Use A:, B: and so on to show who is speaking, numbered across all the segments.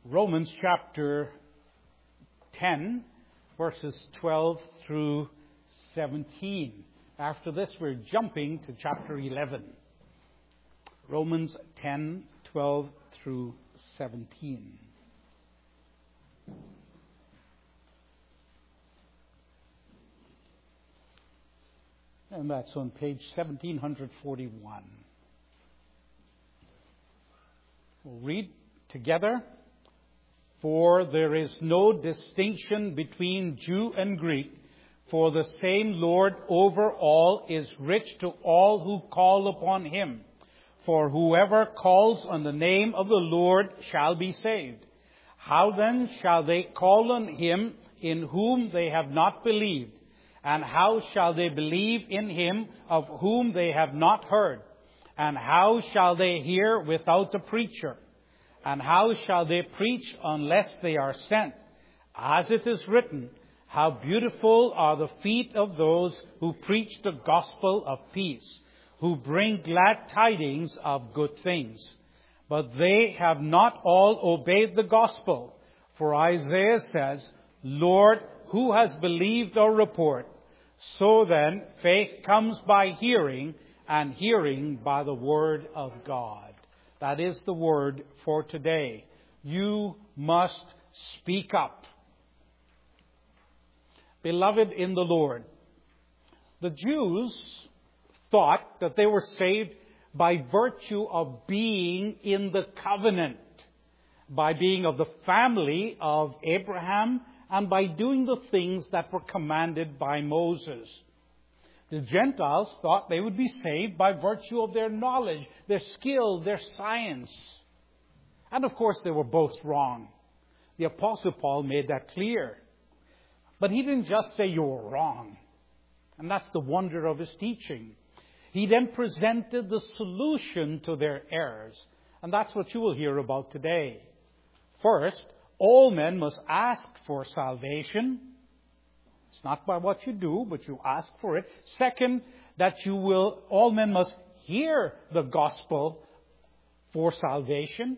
A: Romans chapter 10, verses 12 through 17. After this, we're jumping to chapter 11. Romans 10, 12 through 17. And that's on page 1741. We'll read together. For there is no distinction between Jew and Greek, for the same Lord over all is rich to all who call upon Him. For whoever calls on the name of the Lord shall be saved. How then shall they call on Him in whom they have not believed? And how shall they believe in Him of whom they have not heard? And how shall they hear without a preacher? And how shall they preach unless they are sent? As it is written, how beautiful are the feet of those who preach the gospel of peace, who bring glad tidings of good things. But they have not all obeyed the gospel. For Isaiah says, Lord, who has believed our report? So then, faith comes by hearing, and hearing by the word of God. That is the word for today. You must speak up. Beloved in the Lord, the Jews thought that they were saved by virtue of being in the covenant, by being of the family of Abraham, and by doing the things that were commanded by Moses. The Gentiles thought they would be saved by virtue of their knowledge, their skill, their science. And of course, they were both wrong. The Apostle Paul made that clear. But he didn't just say you were wrong. And that's the wonder of his teaching. He then presented the solution to their errors. And that's what you will hear about today. First, all men must ask for salvation. It's not by what you do, but you ask for it. Second, that all men must hear the gospel for salvation.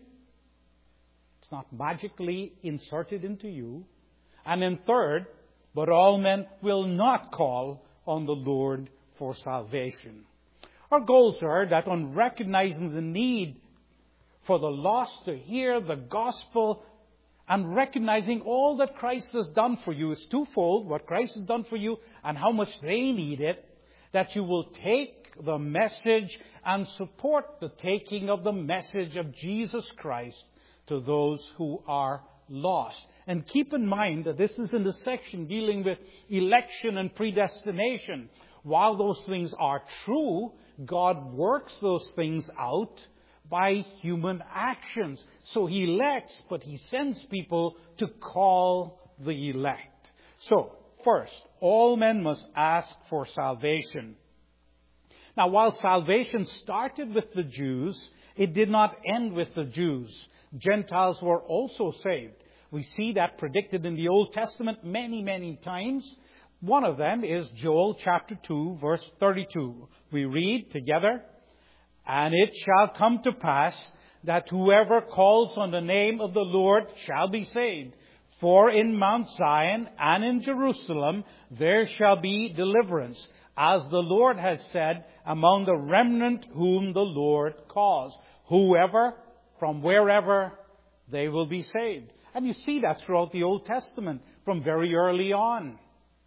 A: It's not magically inserted into you. And then third, but all men will not call on the Lord for salvation. Our goals are that on recognizing the need for the lost to hear the gospel and recognizing all that Christ has done for you, is twofold, what Christ has done for you and how much they need it, that you will take the message and support the taking of the message of Jesus Christ to those who are lost. And keep in mind that this is in the section dealing with election and predestination. While those things are true, God works those things out by human actions. So He elects, but He sends people to call the elect. So, first, all men must ask for salvation. Now, while salvation started with the Jews, it did not end with the Jews. Gentiles were also saved. We see that predicted in the Old Testament many, many times. One of them is Joel chapter 2, verse 32. We read together, And it shall come to pass that whoever calls on the name of the Lord shall be saved. For in Mount Zion and in Jerusalem there shall be deliverance, as the Lord has said, among the remnant whom the Lord calls. Whoever, from wherever, they will be saved. And you see that throughout the Old Testament from very early on.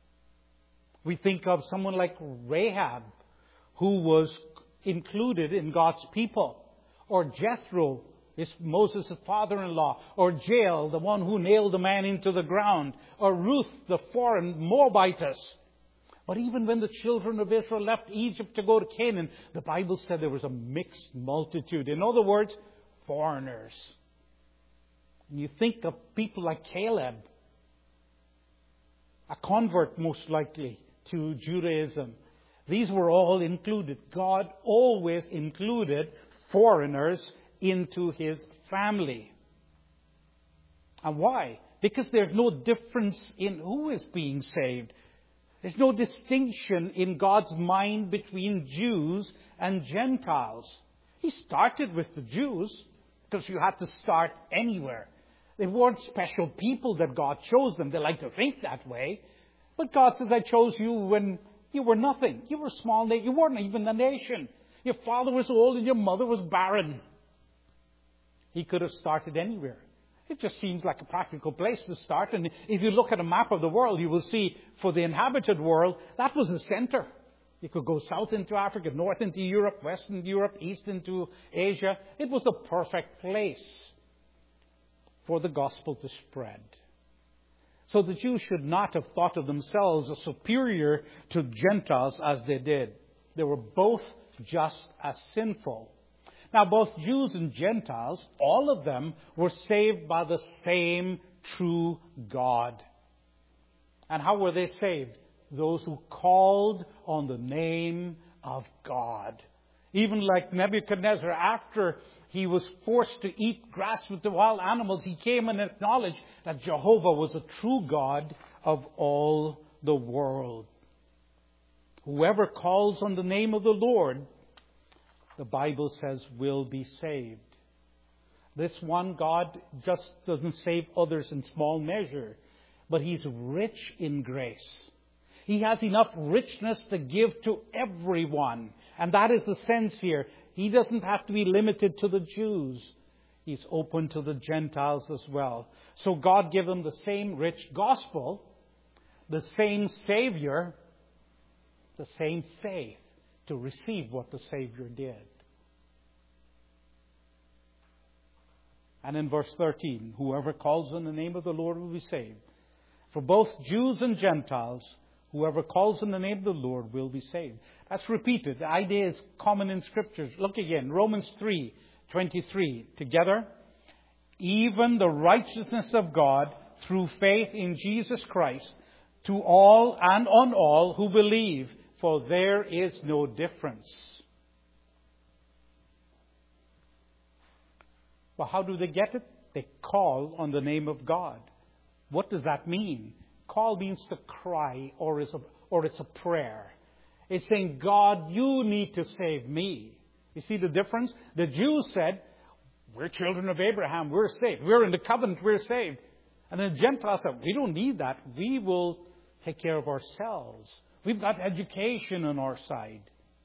A: We think of someone like Rahab, who was included in God's people. Or Jethro, Moses' father-in-law. Or Jael, the one who nailed the man into the ground. Or Ruth, the foreign Moabitess. But even when the children of Israel left Egypt to go to Canaan, the Bible said there was a mixed multitude. In other words, foreigners. And you think of people like Caleb, a convert most likely to Judaism. These were all included. God always included foreigners into His family. And why? Because there's no difference in who is being saved. There's no distinction in God's mind between Jews and Gentiles. He started with the Jews because you had to start anywhere. They weren't special people that God chose them. They like to think that way. But God says, I chose you when you were nothing. You were a small nation. You weren't even a nation. Your father was old and your mother was barren. He could have started anywhere. It just seems like a practical place to start. And if you look at a map of the world, you will see for the inhabited world, that was the center. You could go south into Africa, north into Europe, west into Europe, east into Asia. It was the perfect place for the gospel to spread. So the Jews should not have thought of themselves as superior to Gentiles as they did. They were both just as sinful. Now, both Jews and Gentiles, all of them were saved by the same true God. And how were they saved? Those who called on the name of God. Even like Nebuchadnezzar, after he was forced to eat grass with the wild animals, he came and acknowledged that Jehovah was the true God of all the world. Whoever calls on the name of the Lord, the Bible says, will be saved. This one God just doesn't save others in small measure, but He's rich in grace. He has enough richness to give to everyone. And that is the sense here. He doesn't have to be limited to the Jews. He's open to the Gentiles as well. So God gave them the same rich gospel, the same Savior, the same faith to receive what the Savior did. And in verse 13, whoever calls on the name of the Lord will be saved. For both Jews and Gentiles, whoever calls on the name of the Lord will be saved. That's repeated. The idea is common in Scriptures. Look again, Romans 3:23. Together, even the righteousness of God through faith in Jesus Christ to all and on all who believe, for there is no difference. Well, how do they get it? They call on the name of God. What does that mean? Call means to cry, or it's a prayer. It's saying, God, you need to save me. You see the difference? The Jews said, we're children of Abraham, we're saved. We're in the covenant, we're saved. And the Gentiles said, we don't need that. We will take care of ourselves. We've got education on our side.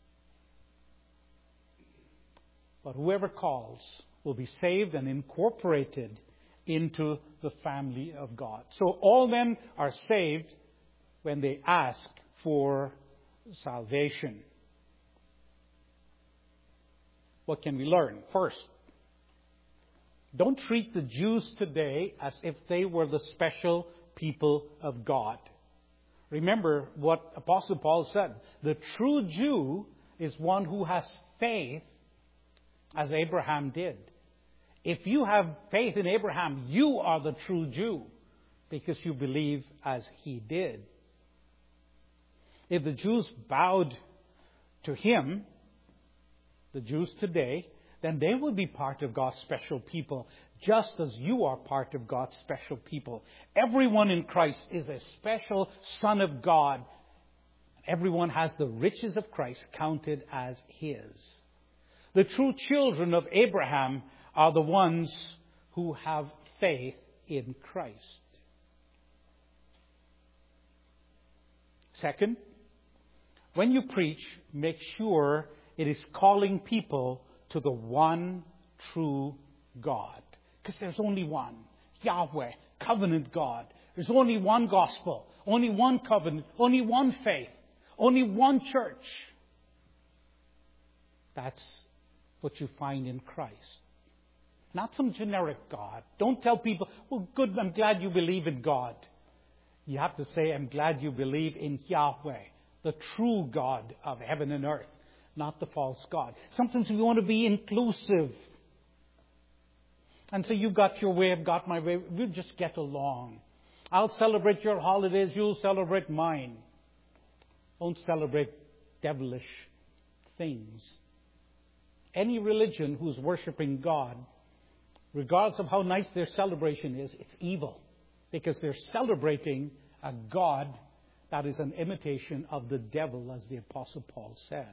A: But whoever calls will be saved and incorporated into the family of God. So all men are saved when they ask for salvation. What can we learn? First, don't treat the Jews today as if they were the special people of God. Remember what Apostle Paul said. The true Jew is one who has faith as Abraham did. If you have faith in Abraham, you are the true Jew because you believe as he did. If the Jews bowed to him, the Jews today, then they will be part of God's special people, just as you are part of God's special people. Everyone in Christ is a special son of God. Everyone has the riches of Christ counted as his. The true children of Abraham are the ones who have faith in Christ. Second, when you preach, make sure it is calling people to the one true God. Because there's only one. Yahweh, covenant God. There's only one gospel, only one covenant, only one faith, only one church. That's what you find in Christ. Not some generic God. Don't tell people, well, good, I'm glad you believe in God. You have to say, I'm glad you believe in Yahweh, the true God of heaven and earth, not the false God. Sometimes we want to be inclusive. And so you got your way, I've got my way. We'll just get along. I'll celebrate your holidays, you'll celebrate mine. Don't celebrate devilish things. Any religion who's worshiping God, regardless of how nice their celebration is, it's evil. Because they're celebrating a God that is an imitation of the devil, as the Apostle Paul says.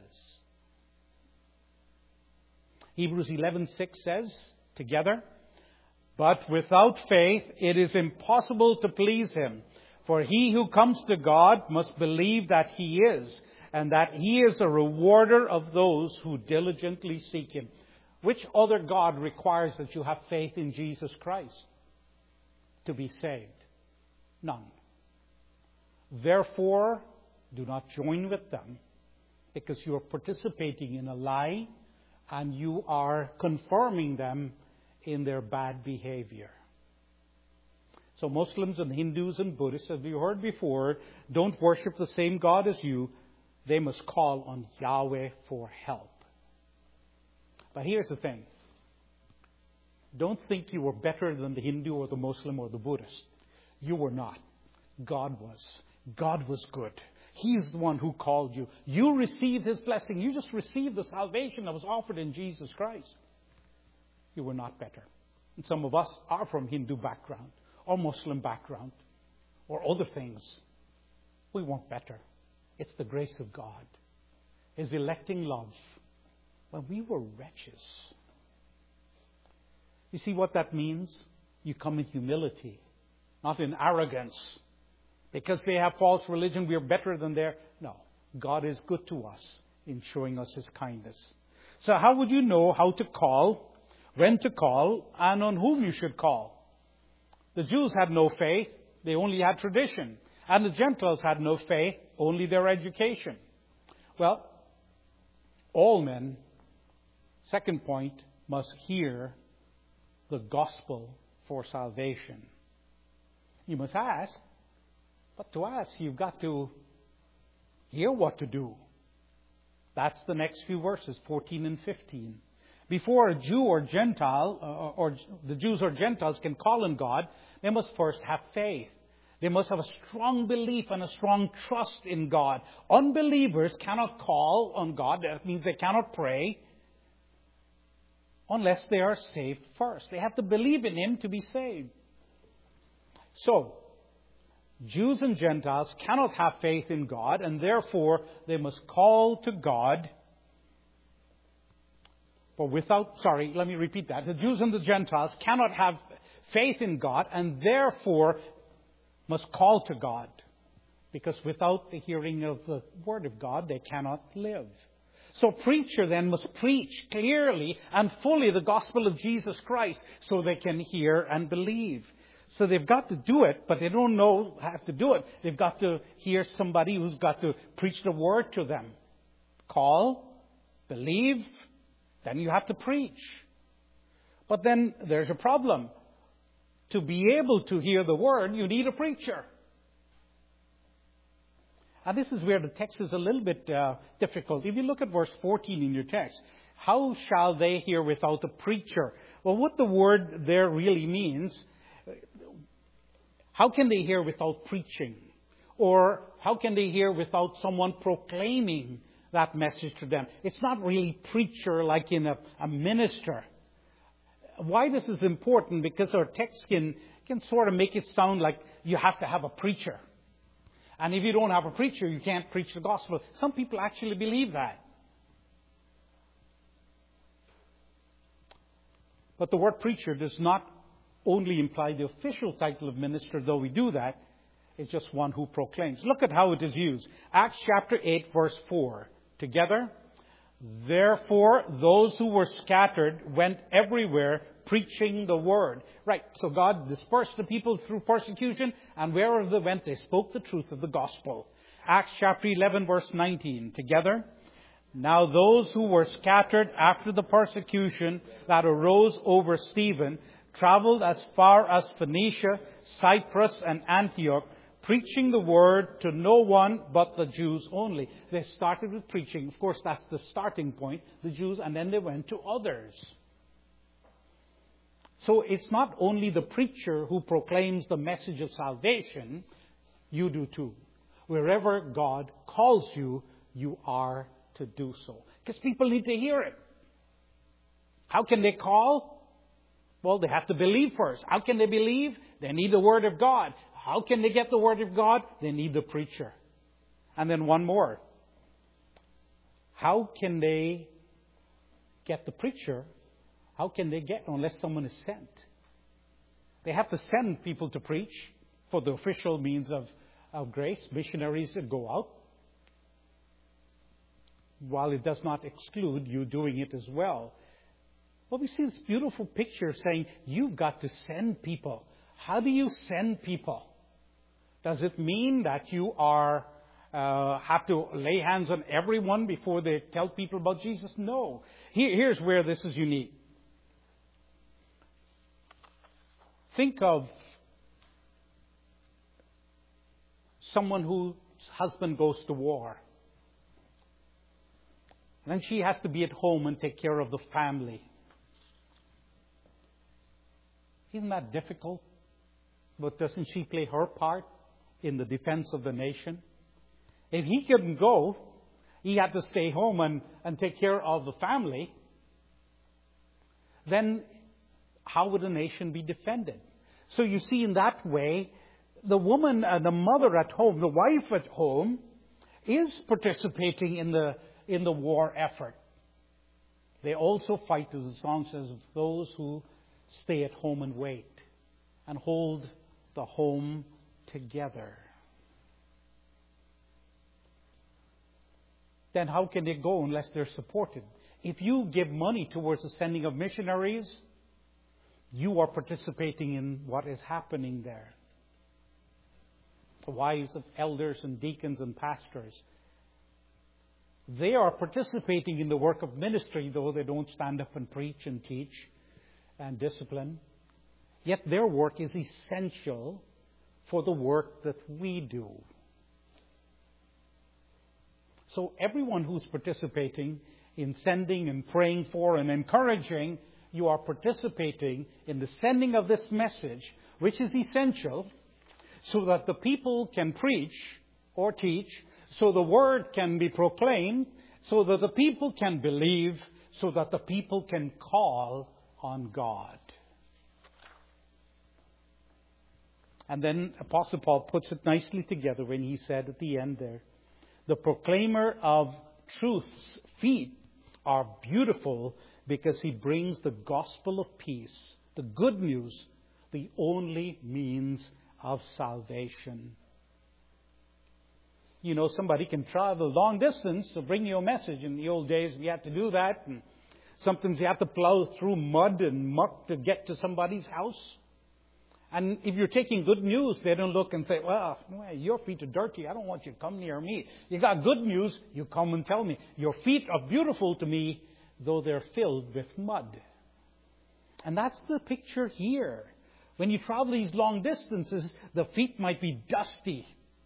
A: Hebrews 11:6 says, together, But without faith, it is impossible to please Him. For he who comes to God must believe that He is, and that He is a rewarder of those who diligently seek Him. Which other God requires that you have faith in Jesus Christ to be saved? None. Therefore, do not join with them, because you are participating in a lie and you are confirming them in their bad behavior. So Muslims and Hindus and Buddhists, as we heard before, don't worship the same God as you. They must call on Yahweh for help. But here's the thing. Don't think you were better than the Hindu or the Muslim or the Buddhist. You were not. God was. God was good. He's the one who called you. You received His blessing. You just received the salvation that was offered in Jesus Christ. You were not better. And some of us are from Hindu background or Muslim background or other things. We weren't better. It's the grace of God. His electing love. When we were wretches. You see what that means? You come in humility, not in arrogance. Because they have false religion, we are better than they. No. God is good to us in showing us His kindness. So how would you know how to call, when to call, and on whom you should call? The Jews had no faith. They only had tradition. And the Gentiles had no faith, only their education. Well, all men, second point, must hear the gospel for salvation. You must ask, but to ask, you've got to hear what to do. That's the next few verses, 14 and 15. Before a Jew or Gentile, or the Jews or Gentiles can call on God, they must first have faith. They must have a strong belief and a strong trust in God. Unbelievers cannot call on God. That means they cannot pray unless they are saved first. They have to believe in Him to be saved. So, Jews and Gentiles cannot have faith in God, and therefore they must call to God. Let me repeat that. The Jews and the Gentiles cannot have faith in God, and therefore must call to God. Because without the hearing of the Word of God, they cannot live. So preacher then must preach clearly and fully the gospel of Jesus Christ so they can hear and believe. So they've got to do it, but they don't know how to do it. They've got to hear somebody who's got to preach the Word to them. Call, believe, then you have to preach. But then there's a problem. To be able to hear the Word, you need a preacher. And this is where the text is a little bit difficult. If you look at verse 14 in your text, how shall they hear without a preacher? Well, what the word there really means, how can they hear without preaching? Or how can they hear without someone proclaiming that message to them? It's not really preacher like in a minister. Why this is important? Because our text can sort of make it sound like you have to have a preacher. And if you don't have a preacher, you can't preach the gospel. Some people actually believe that. But the word preacher does not only imply the official title of minister, though we do that. It's just one who proclaims. Look at how it is used. Acts chapter 8, verse 4. Together. Therefore, those who were scattered went everywhere preaching the word. Right, so God dispersed the people through persecution, and wherever they went, they spoke the truth of the gospel. Acts chapter 11, verse 19. Together. Now those who were scattered after the persecution that arose over Stephen traveled as far as Phoenicia, Cyprus, and Antioch, preaching the word to no one but the Jews only. They started with preaching. Of course, that's the starting point, the Jews, and then they went to others. So it's not only the preacher who proclaims the message of salvation, you do too. Wherever God calls you, you are to do so. Because people need to hear it. How can they call? Well, they have to believe first. How can they believe? They need the Word of God. How can they get the Word of God? They need the preacher. And then one more. How can they get the preacher? How can they get unless someone is sent? They have to send people to preach for the official means of grace, missionaries that go out. While it does not exclude you doing it as well. But we see this beautiful picture saying, you've got to send people. How do you send people? Does it mean that you have to lay hands on everyone before they tell people about Jesus? No. Here's where this is unique. Think of someone whose husband goes to war. And then she has to be at home and take care of the family. Isn't that difficult? But doesn't she play her part in the defense of the nation? If he couldn't go, he had to stay home and take care of the family. Then how would a nation be defended? So you see, in that way, the woman, the mother at home, the wife at home, is participating in the war effort. They also fight, as the song says, those who stay at home and wait and hold the home together. Then how can they go unless they're supported? If you give money towards the sending of missionaries, you are participating in what is happening there. The wives of elders and deacons and pastors, they are participating in the work of ministry, though they don't stand up and preach and teach and discipline. Yet their work is essential for the work that we do. So everyone who's participating in sending and praying for and encouraging, you are participating in the sending of this message, which is essential so that the people can preach or teach, so the word can be proclaimed, so that the people can believe, so that the people can call on God. And then Apostle Paul puts it nicely together when he said at the end there, the proclaimer of truth's feet are beautiful because he brings the gospel of peace, the good news, the only means of salvation. You know, somebody can travel long distance to bring you a message. In the old days, we had to do that. And sometimes you have to plow through mud and muck to get to somebody's house. And if you're taking good news, they don't look and say, well, your feet are dirty. I don't want you to come near me. You got good news, you come and tell me. Your feet are beautiful to me, though they're filled with mud. And that's the picture here. When you travel these long distances, the feet might be dusty,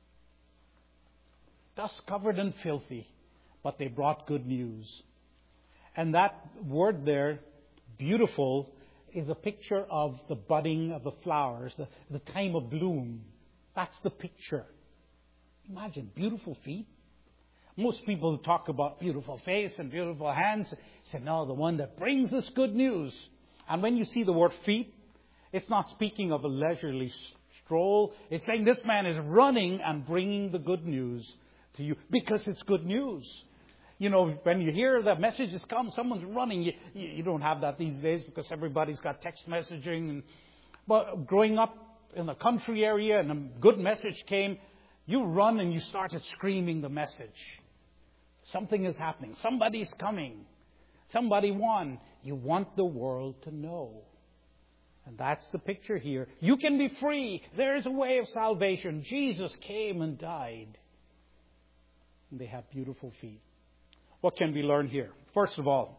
A: dust-covered and filthy, but they brought good news. And that word there, beautiful, is a picture of the budding of the flowers, the time of bloom. That's the picture. Imagine, beautiful feet. Most people who talk about beautiful face and beautiful hands say, no, the one that brings us good news. And when you see the word feet, it's not speaking of a leisurely stroll. It's saying this man is running and bringing the good news to you because it's good news. You know, when you hear the message has come, someone's running. You don't have that these days because everybody's got text messaging. But growing up in a country area and a good message came, you run and you started screaming the message. Something is happening. Somebody's coming. Somebody won. You want the world to know. And that's the picture here. You can be free. There is a way of salvation. Jesus came and died. And they have beautiful feet. What can we learn here? First of all,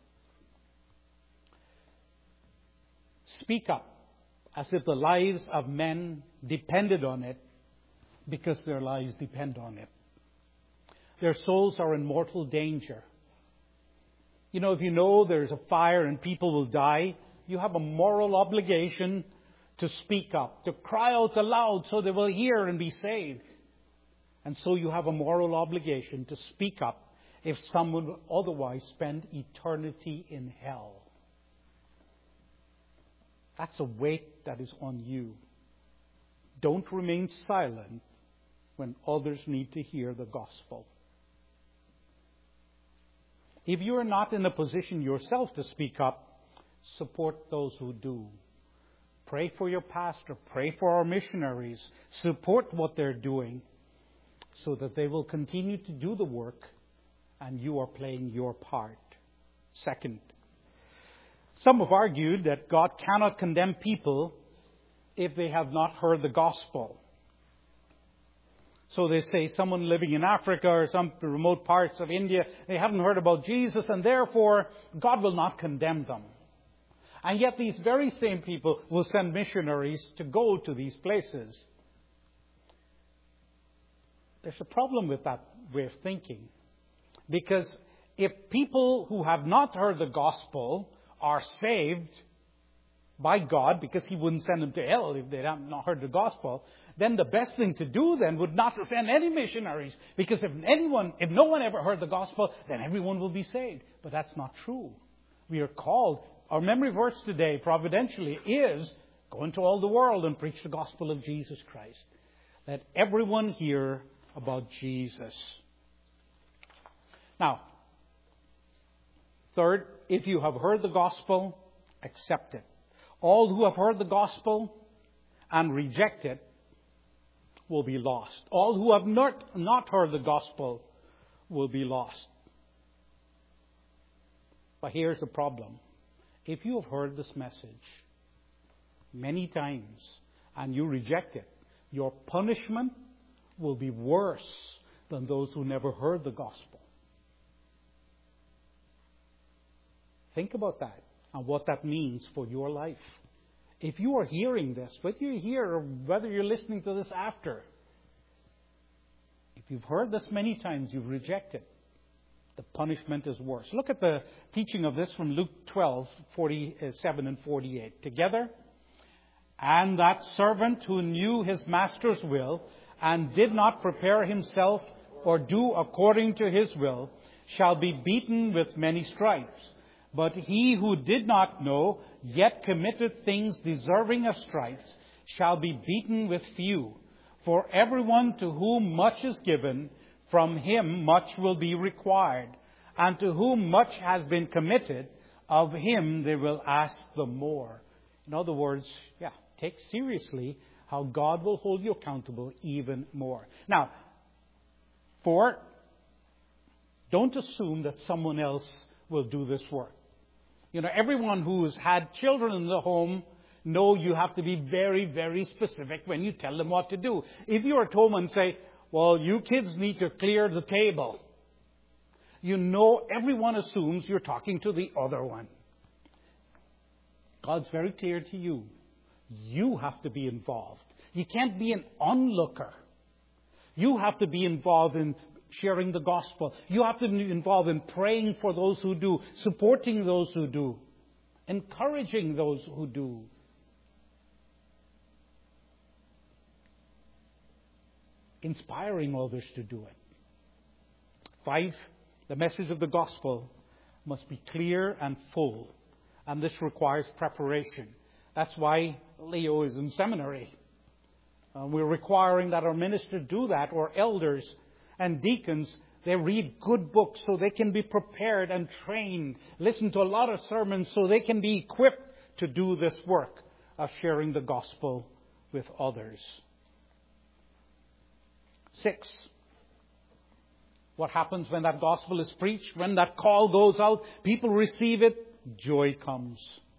A: speak up as if the lives of men depended on it, because their lives depend on it. Their souls are in mortal danger. You know, if you know there's a fire and people will die, you have a moral obligation to speak up, to cry out aloud so they will hear and be saved. And so you have a moral obligation to speak up if someone would otherwise spend eternity in hell. That's a weight that is on you. Don't remain silent when others need to hear the gospel. If you're not in a position yourself to speak up, support those who do. Pray for your pastor. Pray for our missionaries. Support what they're doing so that they will continue to do the work and you are playing your part. Second, some have argued that God cannot condemn people if they have not heard the gospel. So they say someone living in Africa or some remote parts of India, they haven't heard about Jesus and therefore God will not condemn them. And yet these very same people will send missionaries to go to these places. There's a problem with that way of thinking. Because if people who have not heard the gospel are saved by God, because He wouldn't send them to hell if they have not heard the gospel, then the best thing to do then would not to send any missionaries. Because if no one ever heard the gospel, then everyone will be saved. But that's not true. We are called, our memory verse today, providentially, is go into all the world and preach the gospel of Jesus Christ. Let everyone hear about Jesus. Now, third, if you have heard the gospel, accept it. All who have heard the gospel and reject it will be lost. All who have not heard the gospel will be lost. But here's the problem. If you have heard this message many times and you reject it, your punishment will be worse than those who never heard the gospel. Think about that and what that means for your life. If you are hearing this, whether you're here or whether you're listening to this after, if you've heard this many times, you've rejected, the punishment is worse. Look at the teaching of this from Luke 12, 47 and 48. Together, and that servant who knew his master's will and did not prepare himself or do according to his will shall be beaten with many stripes. But he who did not know, yet committed things deserving of stripes, shall be beaten with few. For everyone to whom much is given, from him much will be required. And to whom much has been committed, of him they will ask the more. In other words, take seriously how God will hold you accountable even more. Now, don't assume that someone else will do this work. Everyone who's had children in the home know you have to be very, very specific when you tell them what to do. If you're at home and say, well, you kids need to clear the table, everyone assumes you're talking to the other one. God's very clear to you. You have to be involved. You can't be an onlooker. You have to be involved in sharing the gospel. You have to be involved in praying for those who do, supporting those who do, encouraging those who do. Inspiring others to do it. 5, the message of the gospel must be clear and full. And this requires preparation. That's why Leo is in seminary. We're requiring that our ministers do that, or elders and deacons. They read good books so they can be prepared and trained. Listen to a lot of sermons so they can be equipped to do this work of sharing the gospel with others. 6. What happens when that gospel is preached? When that call goes out, people receive it, joy comes.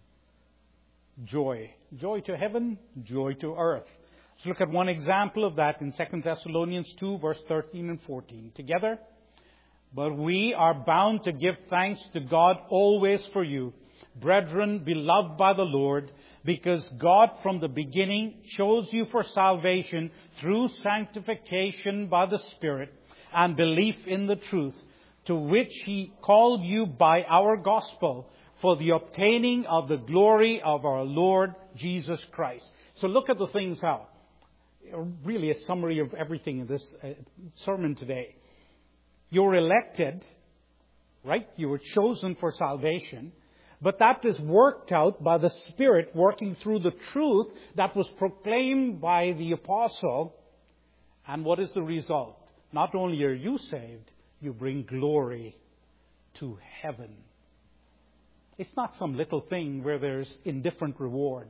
A: Joy. Joy to heaven, joy to earth. Let's look at one example of that in 2 Thessalonians 2, verse 13 and 14. Together, but we are bound to give thanks to God always for you, brethren, beloved by the Lord, because God from the beginning chose you for salvation through sanctification by the Spirit and belief in the truth, to which He called you by our gospel, for the obtaining of the glory of our Lord Jesus Christ. So look at the things how. Really a summary of everything in this sermon today. You're elected, right? You were chosen for salvation. But that is worked out by the Spirit working through the truth that was proclaimed by the apostle. And what is the result? Not only are you saved, you bring glory to heaven. It's not some little thing where there's indifferent reward.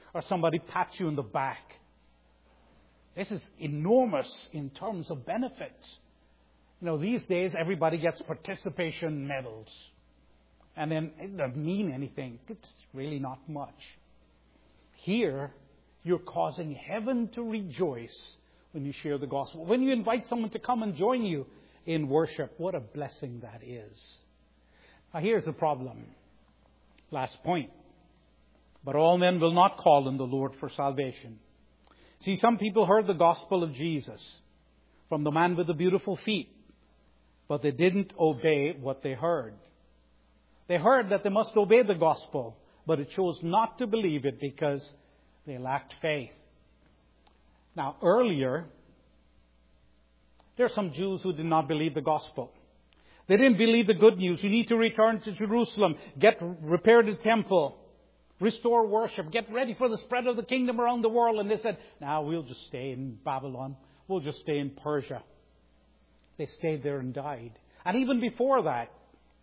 A: or somebody pats you on the back. This is enormous in terms of benefits. These days everybody gets participation medals. And then it doesn't mean anything. It's really not much. Here, you're causing heaven to rejoice when you share the gospel. When you invite someone to come and join you in worship, what a blessing that is. Now here's the problem. Last point. But all men will not call on the Lord for salvation. See, some people heard the gospel of Jesus from the man with the beautiful feet, but they didn't obey what they heard. They heard that they must obey the gospel, but it chose not to believe it because they lacked faith. Now, earlier, there are some Jews who did not believe the gospel. They didn't believe the good news. You need to return to Jerusalem, repair the temple, restore worship, get ready for the spread of the kingdom around the world. And they said, we'll just stay in Babylon. We'll just stay in Persia. They stayed there and died. And even before that,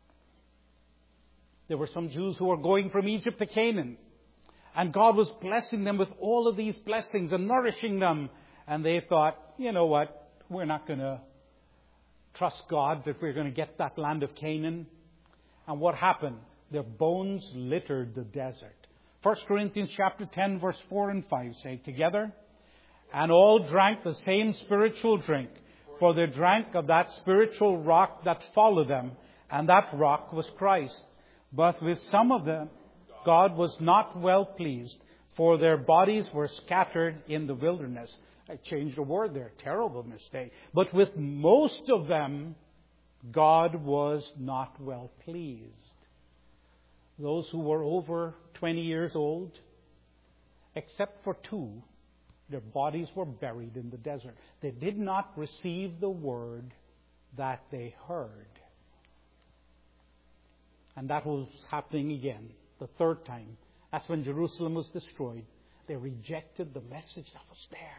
A: there were some Jews who were going from Egypt to Canaan. And God was blessing them with all of these blessings and nourishing them. And they thought, you know what? We're not going to trust God that we're going to get that land of Canaan. And what happened? Their bones littered the desert. 1 Corinthians chapter 10, verse 4 and 5 say together, and all drank the same spiritual drink, for they drank of that spiritual rock that followed them, and that rock was Christ. But with some of them, God was not well pleased, for their bodies were scattered in the wilderness. I changed a word there. Terrible mistake. But with most of them, God was not well pleased. Those who were over 20 years old, except for 2, their bodies were buried in the desert. They did not receive the word that they heard. And that was happening again, the third time. That's when Jerusalem was destroyed. They rejected the message that was there.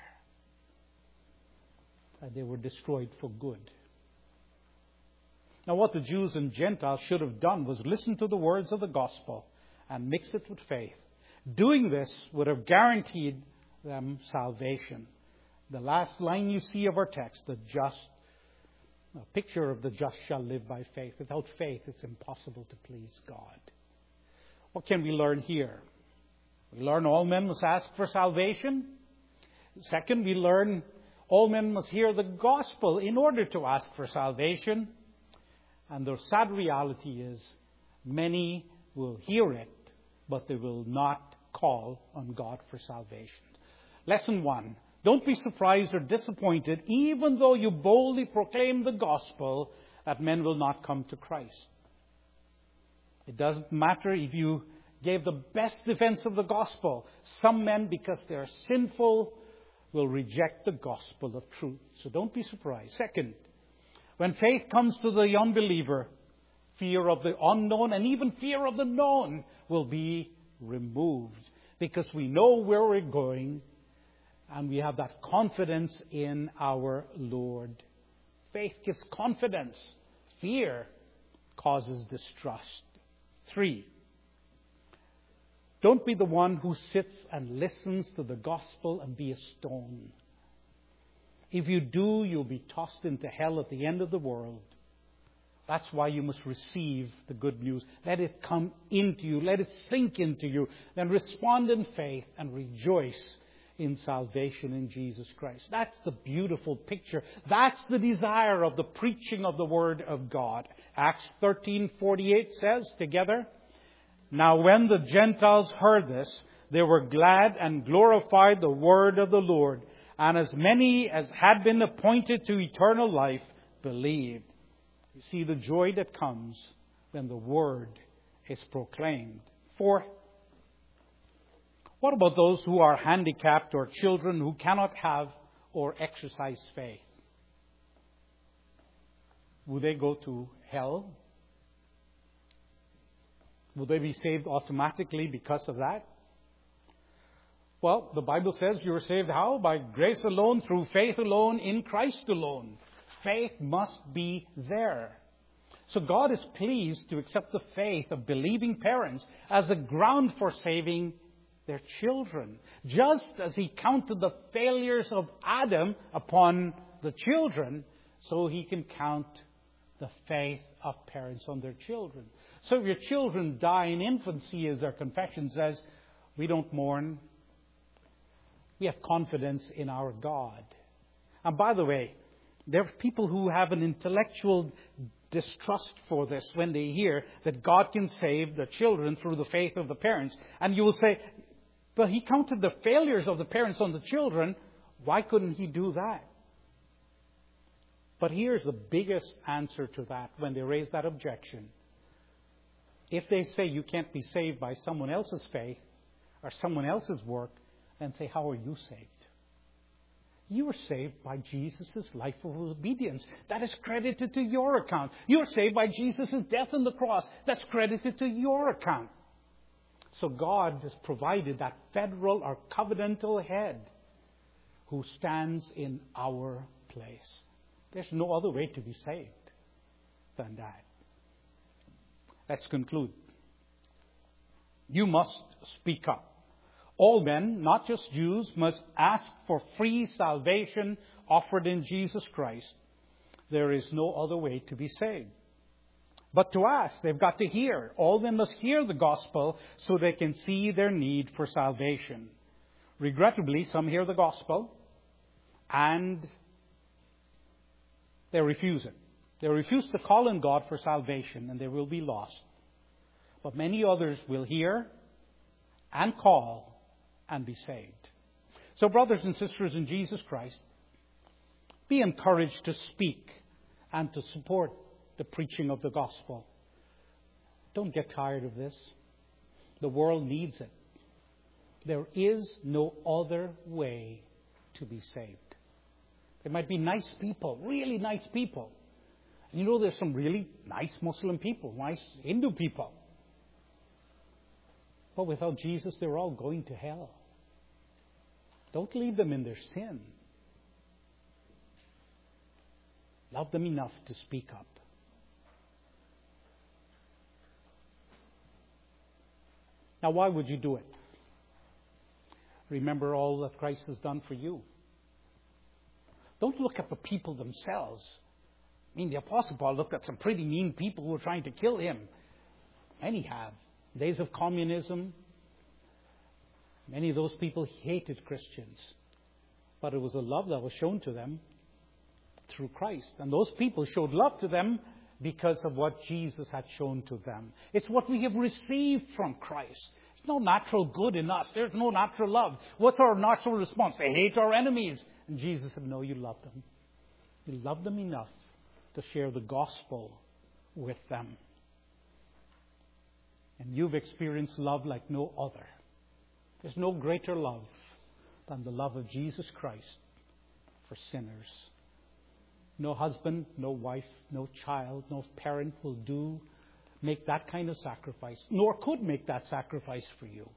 A: And they were destroyed for good. Now what the Jews and Gentiles should have done was listen to the words of the gospel and mix it with faith. Doing this would have guaranteed them salvation. The last line you see of our text, a picture of the just shall live by faith. Without faith, it's impossible to please God. What can we learn here? We learn all men must ask for salvation. Second, we learn all men must hear the gospel in order to ask for salvation. And the sad reality is many will hear it, but they will not call on God for salvation. Lesson 1. Don't be surprised or disappointed, even though you boldly proclaim the gospel, that men will not come to Christ. It doesn't matter if you gave the best defense of the gospel. Some men, because they're sinful, will reject the gospel of truth. So don't be surprised. Second, when faith comes to the unbeliever, fear of the unknown and even fear of the known will be removed, because we know where we're going and we have that confidence in our Lord. Faith gives confidence. Fear causes distrust. 3, don't be the one who sits and listens to the gospel and be a stone. If you do, you'll be tossed into hell at the end of the world. That's why you must receive the good news. Let it come into you. Let it sink into you. Then respond in faith and rejoice in salvation in Jesus Christ. That's the beautiful picture. That's the desire of the preaching of the Word of God. Acts 13:48 says together, now when the Gentiles heard this, they were glad and glorified the word of the Lord. And as many as had been appointed to eternal life believed. You see the joy that comes when the word is proclaimed. 4, what about those who are handicapped or children who cannot have or exercise faith? Will they go to hell? Will they be saved automatically because of that? Well, the Bible says you are saved how? By grace alone, through faith alone, in Christ alone. Faith must be there. So God is pleased to accept the faith of believing parents as a ground for saving their children. Just as He counted the failures of Adam upon the children, so He can count the faith of parents on their children. So if your children die in infancy, as their confession says, we don't mourn. We have confidence in our God. And by the way, there are people who have an intellectual distrust for this when they hear that God can save the children through the faith of the parents. And you will say, but He counted the failures of the parents on the children. Why couldn't He do that? But here's the biggest answer to that when they raise that objection. If they say you can't be saved by someone else's faith or someone else's work, then say, how are you saved? You were saved by Jesus' life of obedience. That is credited to your account. You are saved by Jesus' death on the cross. That's credited to your account. So God has provided that federal or covenantal head who stands in our place. There's no other way to be saved than that. Let's conclude. You must speak up. All men, not just Jews, must ask for free salvation offered in Jesus Christ. There is no other way to be saved. But to ask, they've got to hear. All men must hear the gospel so they can see their need for salvation. Regrettably, some hear the gospel and they refuse it. They refuse to call on God for salvation and they will be lost. But many others will hear and call and be saved. So brothers and sisters in Jesus Christ, be encouraged to speak and to support the preaching of the gospel. Don't get tired of this. The world needs it. There is no other way to be saved. There might be nice people, really nice people. You know, there's some really nice Muslim people, nice Hindu people. But without Jesus, they're all going to hell. Don't leave them in their sin. Love them enough to speak up. Now, why would you do it? Remember all that Christ has done for you. Don't look at the people themselves. I mean, the Apostle Paul looked at some pretty mean people who were trying to kill him. Many have. Days of communism, many of those people hated Christians. But it was a love that was shown to them through Christ. And those people showed love to them because of what Jesus had shown to them. It's what we have received from Christ. There's no natural good in us. There's no natural love. What's our natural response? They hate our enemies. And Jesus said, no, you love them. You love them enough to share the gospel with them. And you've experienced love like no other. There's no greater love than the love of Jesus Christ for sinners. No husband, no wife, no child, no parent will make that kind of sacrifice, nor could make that sacrifice for you.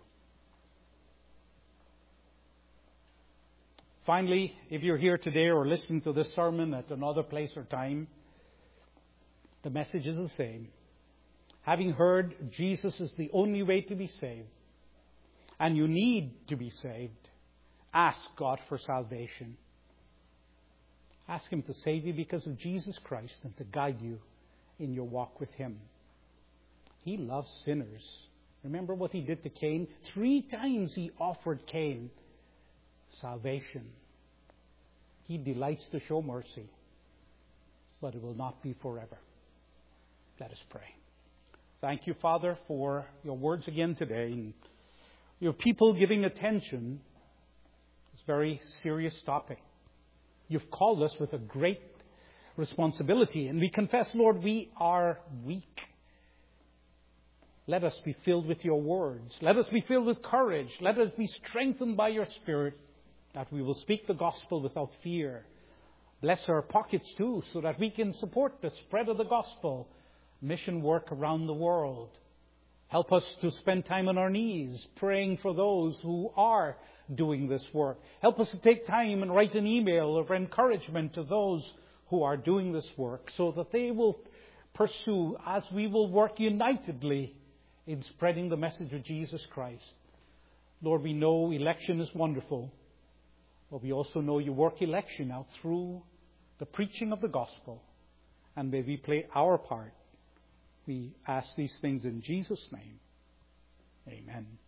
A: Finally, if you're here today or listening to this sermon at another place or time, the message is the same. Having heard Jesus is the only way to be saved, and you need to be saved, ask God for salvation. Ask Him to save you because of Jesus Christ and to guide you in your walk with Him. He loves sinners. Remember what He did to Cain? 3 times He offered Cain salvation. He delights to show mercy, but it will not be forever. Let us pray. Thank you, Father, for your words again today, and your people giving attention to this very serious topic. You've called us with a great responsibility, and we confess, Lord, we are weak. Let us be filled with your words. Let us be filled with courage. Let us be strengthened by your Spirit, that we will speak the gospel without fear. Bless our pockets too, so that we can support the spread of the gospel, mission work around the world. Help us to spend time on our knees praying for those who are doing this work. Help us to take time and write an email of encouragement to those who are doing this work, so that they will pursue, as we will work unitedly in spreading the message of Jesus Christ. Lord, we know election is wonderful, but we also know you work election out through the preaching of the gospel. And may we play our part. We ask these things in Jesus' name. Amen.